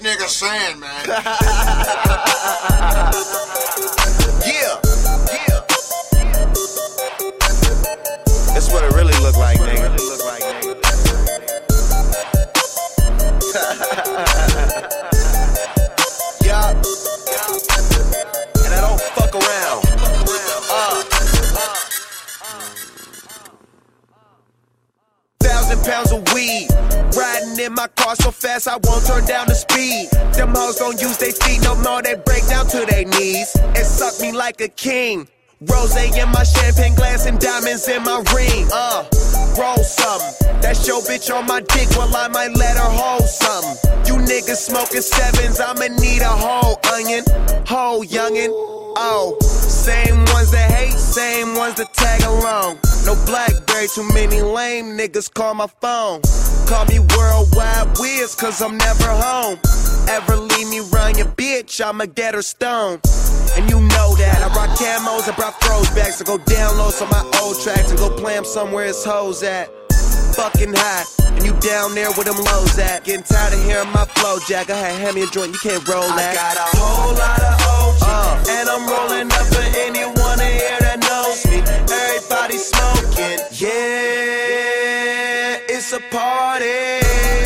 nigga saying, man? Yeah. That's what it really look like, nigga. Yeah. And I don't fuck around. 1,000 pounds of weed. Riding in my car so fast I won't turn down the speed. Them hoes don't use their feet no more, they break down to their knees and suck me like a king. Rose in my champagne glass and diamonds in my ring. Roll something. That's your bitch on my dick, well I might let her hold something. You niggas smoking sevens, I'ma need a whole onion, whole youngin'. Oh, same ones that hate, same ones that tag along. No Blackberry, too many lame niggas call my phone. Call me worldwide whiz, cause I'm never home. Ever leave me run your bitch, I'ma get her stoned. And you know that, I rock camos, I brought throwbacks to go download some of my old tracks and go play them somewhere it's hoes at. Fucking hot, and you down there where them lows at. Getting tired of hearing my flow, Jack. Go ahead, hand me a joint, you can't roll that. I got a whole lot of OG, and I'm rolling up for anyone in here that knows me. Everybody smoking, yeah, it's a party.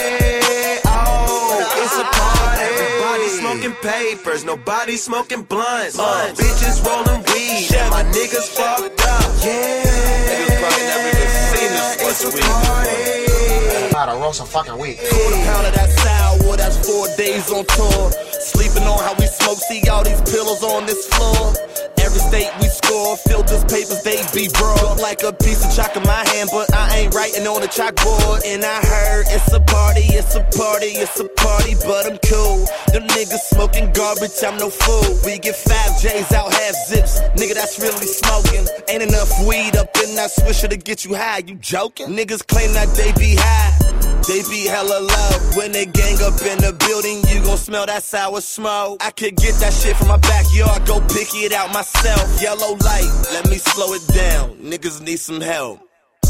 Oh, it's a party. Everybody smoking papers, nobody smoking blunts. Bitches rolling weed, and my niggas fucked up, yeah. Niggas probably never even seen this. It's a party. Gotta roll some fucking weed. Quarter pound of that sour, that's 4 days on tour. Sleeping on how we smoke, see all these pillows on this floor. Every state we score, filters, papers, they be broad. Like a piece of chalk in my hand, but I ain't writing on the chalkboard. And I heard it's a party, it's a party, it's a party, but I'm cool. Them niggas smoking garbage, I'm no fool. We get 5 J's out, half zips, nigga that's really smoking. Ain't enough weed up in that swisher to get you high, you joking? Niggas claim that they be high, they be hella low. When they gang up in the building, you gon' smell that sour smoke. I could get that shit from my backyard, go pick it out myself. Yellow light, let me slow it down. Niggas need some help.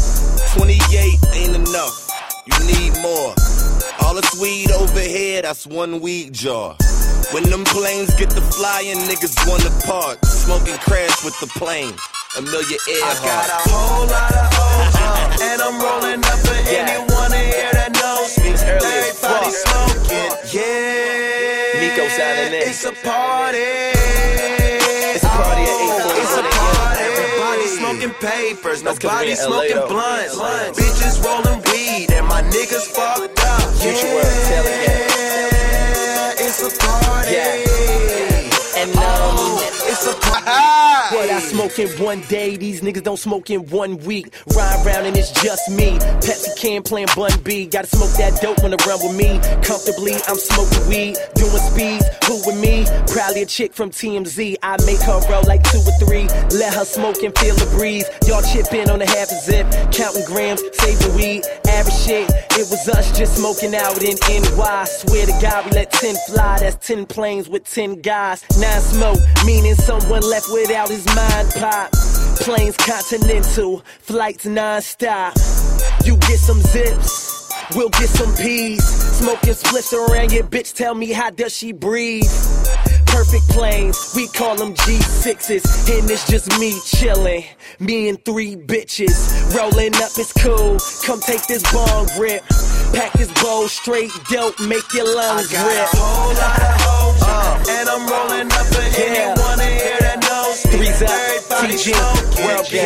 28 ain't enough, you need more. All this weed over here, that's one weed jar. When them planes get to flying, niggas wanna park. Smoking crash with the plane, Amelia Earhart. I got a whole lot of OG, and I'm rolling up for anyone in here that knows me. Everybody smoking, yeah. Nico sounding in. It's a party. It's a party at 8:40. It's a party. Everybody smoking papers, nobody smoking blunts. Bitches rolling weed, and my niggas fucked up. Future World, tell it, yeah. It's a party. Yeah. And it's a party. What I smoke in one day, these niggas don't smoke in 1 week. Ride around and it's just me. Pepsi can playing Bun B. Gotta smoke that dope when they run with me. Comfortably, I'm smoking weed, doing speeds. Who with me? Probably a chick from TMZ. I make her roll like 2 or 3. Let her smoke and feel the breeze. Y'all chip in on a half a zip, counting grams, saving weed. Average shit, it was us just smoking out in NY. Swear to God, we let 10 fly. That's 10 planes with 10 guys. 9 smoke, meaning someone left without his mind pop. Planes continental, flights non-stop. You get some zips, we'll get some peas. Smoking splits around your bitch, tell me how does she breathe? Perfect planes, we call them G6s. And it's just me chillin', me and 3 bitches. Rolling up, it's cool, come take this bong rip. Pack this bowl straight dope, make your lungs rip. I got a whole lot of OG, and I'm rolling up for anyone in here that knows me. 3's up, Everybody TG, smoking, World Gang.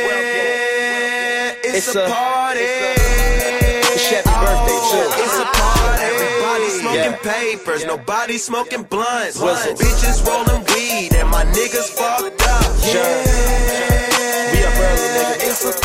yeah. It's a party. It's happy birthday, too. It's a party. Everybody smoking papers, nobody smoking blunts. Bitches rolling weed, and my niggas fucked up. Sure. Yeah. We up early, nigga. It's a